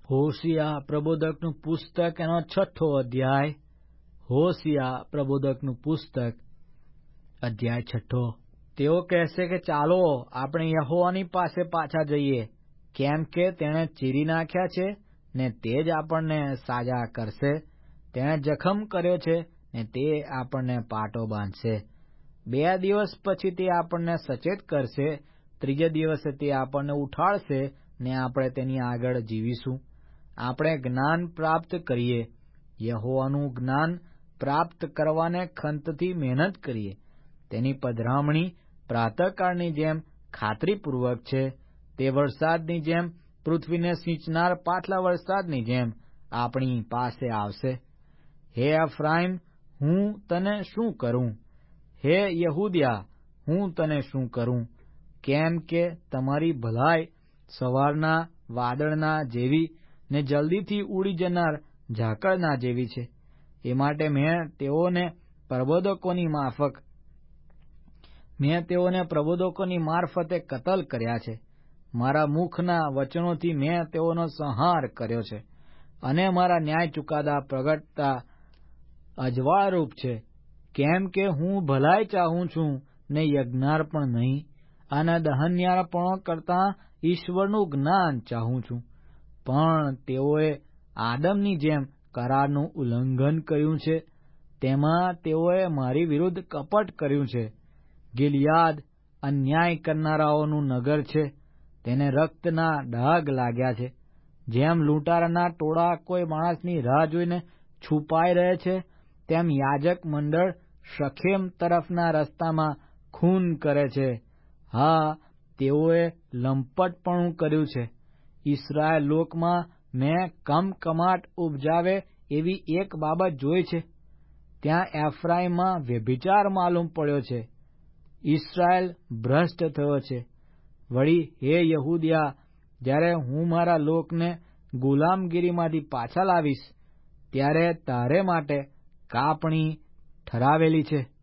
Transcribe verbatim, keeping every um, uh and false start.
હોશિયા પ્રબોધકનું પુસ્તક એનો છઠ્ઠો અધ્યાય. હોશિયા પ્રબોધકનું પુસ્તક અધ્યાય છઠ્ઠો. તેઓ કહેશે કે ચાલો આપણે યહોવાની પાસે પાછા જઈએ, કેમ કે તેણે ચીરી નાખ્યા છે ને તે જ આપણને સાજા કરશે. તેણે જખમ કર્યો છે ને તે આપણને પાટો બાંધશે. બે દિવસ પછી તે આપણને સચેત કરશે, ત્રીજે દિવસે તે આપણને ઉઠાડશે ને આપણે તેની આગળ જીવીશું. આપણે જ્ઞાન પ્રાપ્ત કરીએ, યહોવાનું જ્ઞાન પ્રાપ્ત કરવાને ખંતથી મહેનત કરીએ. તેની પધરામણી પ્રાતઃકાળની જેમ ખાતરીપૂર્વક છે, તે વરસાદની જેમ, પૃથ્વીને સિંચનાર પાછલા વરસાદની જેમ આપણી પાસે આવશે. હે એફ્રાઈમ, હું તને શું કરું? હે યહૂદા, હું તને શું કરું? કેમ કે તમારી ભલાઈ સવારના વાદળના જેવી ને જલ્દીથી ઉડી જનાર ઝાકળના જેવી છે. એ માટે મેં તેઓને પ્રબોધકોની માફક મેં તેઓને પ્રબોધકોની મારફતે કતલ કર્યા છે. મારા મુખના વચનોથી મેં તેઓનો સંહાર કર્યો છે, અને મારા ન્યાય ચુકાદા પ્રગટતા અજવાળરૂપ છે. કેમ કે હું ભલાઈ ચાહું છું ને યજ્ઞાર્પણ નહીં, અને દહનયાર્પણો કરતાં ઈશ્વરનું જ્ઞાન ચાહું છું. પણ તેઓએ આદમની જેમ કરારનું ઉલ્લંઘન કર્યું છે. તેમાં તેઓએ મારી વિરુદ્ધ કપટ કર્યું છે. ગિલિયાદ અન્યાય કરનારાઓનું નગર છે, તેને રક્તના ડાઘ લાગ્યા છે. જેમ લૂંટારાના ટોળા કોઈ માણસની રાહ જોઈને છુપાઈ રહે છે, તેમ યાજક મંડળ શખેમ તરફના રસ્તામાં ખૂન કરે છે. હા, તેઓએ લંપટપણું કર્યું છે. ઇસ્રાયેલ લોકમાં મેં કમકમાટ ઉપજાવે એવી એક બાબત જોઈ છે. ત્યાં એફ્રાઈમમાં વ્યભિચાર માલુમ પડ્યો છે. ઇસ્રાયેલ ભ્રષ્ટ થયો છે. વળી હે યહૂદા, જ્યારે હું મારા લોકને ગુલામગીરીમાંથી પાછા લાવીશ, ત્યારે તારે માટે કાપણી ઠરાવેલી છે.